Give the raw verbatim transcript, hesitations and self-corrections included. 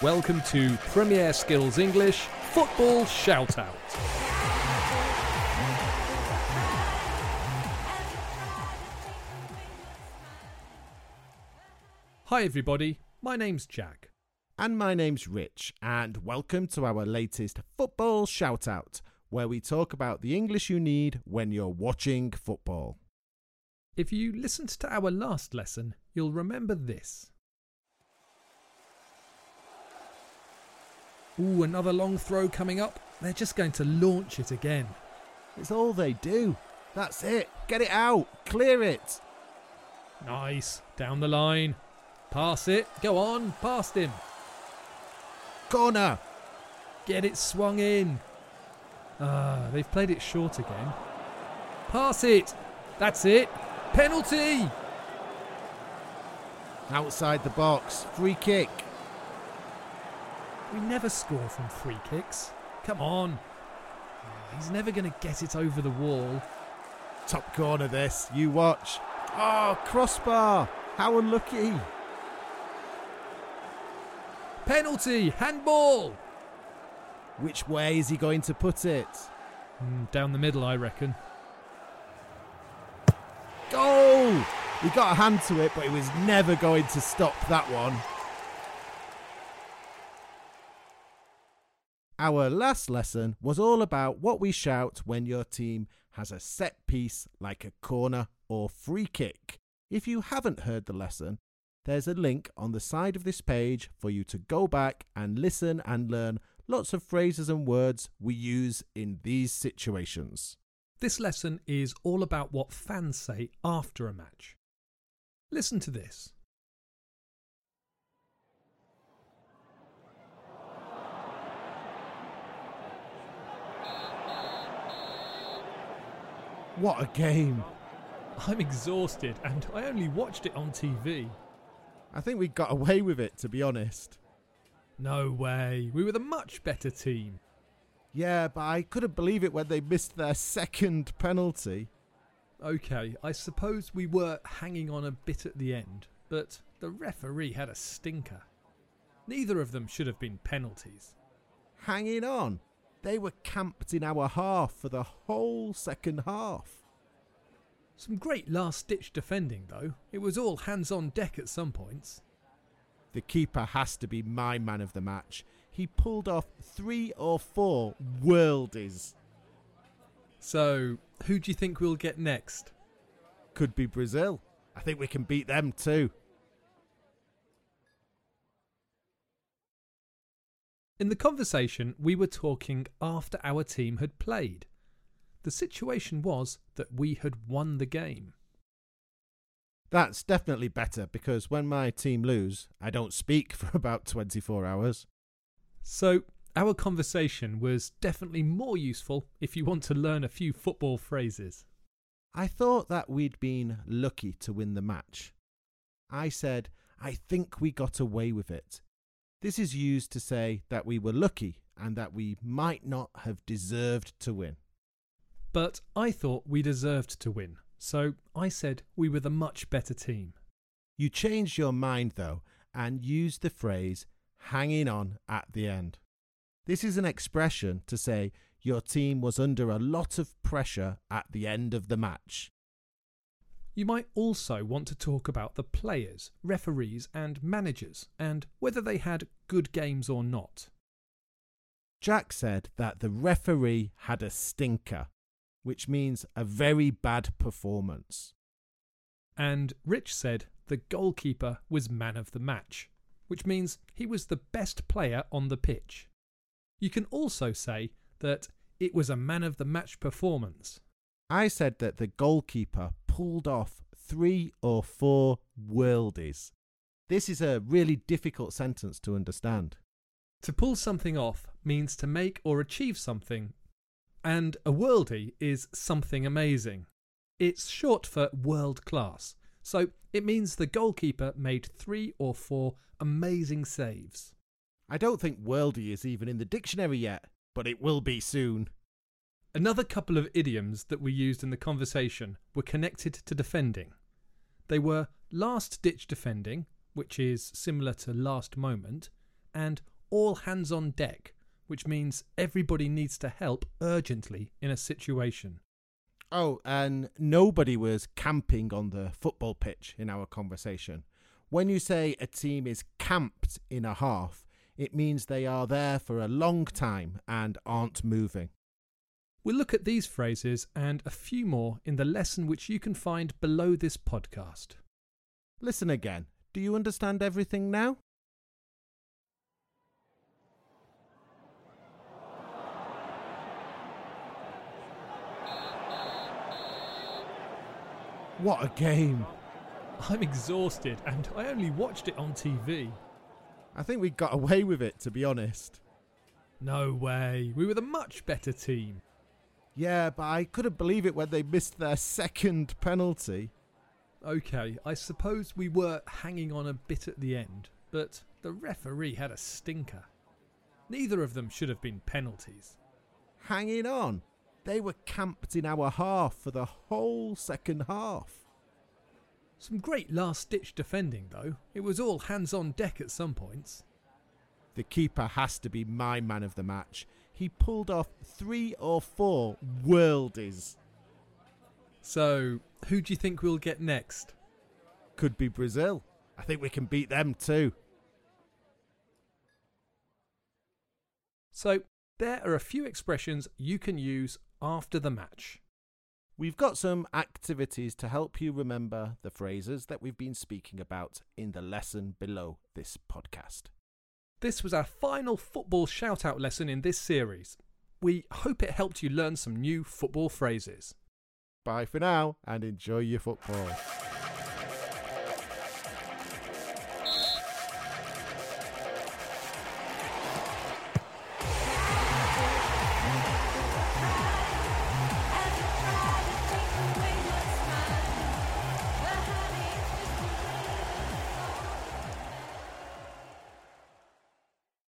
Welcome to Premier Skills English Football Shoutout. Hi everybody, my name's Jack. And my name's Rich, and welcome to our latest Football Shoutout, where we talk about the English you need when you're watching football. If you listened to our last lesson, you'll remember this. Ooh, another long throw coming up. They're just going to launch it again. It's all they do. That's it. Get it out. Clear it. Nice. Down the line. Pass it. Go on. Past him. Corner. Get it swung in. Ah, they've played it short again. Pass it. That's it. Penalty. Outside the box. Free kick. We never score from free kicks. Come on. Oh, he's never going to get it over the wall. Top corner this. You watch. Oh, crossbar. How unlucky. Penalty. Handball. Which way is he going to put it? Mm, down the middle, I reckon. Goal! He got a hand to it, but he was never going to stop that one. Our last lesson was all about what we shout when your team has a set piece like a corner or free kick. If you haven't heard the lesson, there's a link on the side of this page for you to go back and listen and learn lots of phrases and words we use in these situations. This lesson is all about what fans say after a match. Listen to this. What a game. I'm exhausted and I only watched it on T V. I think we got away with it, to be honest. No way. We were the much better team. Yeah, but I couldn't believe it when they missed their second penalty. OK, I suppose we were hanging on a bit at the end, but the referee had a stinker. Neither of them should have been penalties. Hanging on? They were camped in our half for the whole second half. Some great last-ditch defending, though. It was all hands on deck at some points. The keeper has to be my man of the match. He pulled off three or four worldies. So, who do you think we'll get next? Could be Brazil. I think we can beat them too. In the conversation, we were talking after our team had played. The situation was that we had won the game. That's definitely better because when my team lose, I don't speak for about twenty-four hours. So, our conversation was definitely more useful if you want to learn a few football phrases. I thought that we'd been lucky to win the match. I said, I think we got away with it. This is used to say that we were lucky and that we might not have deserved to win. But I thought we deserved to win, so I said we were the much better team. You changed your mind though and used the phrase hanging on at the end. This is an expression to say your team was under a lot of pressure at the end of the match. You might also want to talk about the players, referees and managers and whether they had good games or not. Jack said that the referee had a stinker, which means a very bad performance. And Rich said the goalkeeper was man of the match, which means he was the best player on the pitch. You can also say that it was a man of the match performance. I said that the goalkeeper pulled off three or four worldies. This is a really difficult sentence to understand. To pull something off means to make or achieve something, and a worldie is something amazing. It's short for world class, so it means the goalkeeper made three or four amazing saves. I don't think worldie is even in the dictionary yet, but it will be soon. Another couple of idioms that we used in the conversation were connected to defending. They were last-ditch defending, which is similar to last moment, and all hands on deck, which means everybody needs to help urgently in a situation. Oh, and nobody was camping on the football pitch in our conversation. When you say a team is camped in a half, it means they are there for a long time and aren't moving. We'll look at these phrases and a few more in the lesson which you can find below this podcast. Listen again. Do you understand everything now? What a game. I'm exhausted and I only watched it on T V. I think we got away with it, to be honest. No way. We were the much better team. Yeah, but I couldn't believe it when they missed their second penalty. OK, I suppose we were hanging on a bit at the end, but the referee had a stinker. Neither of them should have been penalties. Hanging on? They were camped in our half for the whole second half. Some great last-ditch defending, though. It was all hands on deck at some points. The keeper has to be my man of the match. He pulled off three or four worldies. So, who do you think we'll get next? Could be Brazil. I think we can beat them too. So, there are a few expressions you can use after the match. We've got some activities to help you remember the phrases that we've been speaking about in the lesson below this podcast. This was our final football shout-out lesson in this series. We hope it helped you learn some new football phrases. Bye for now and enjoy your football.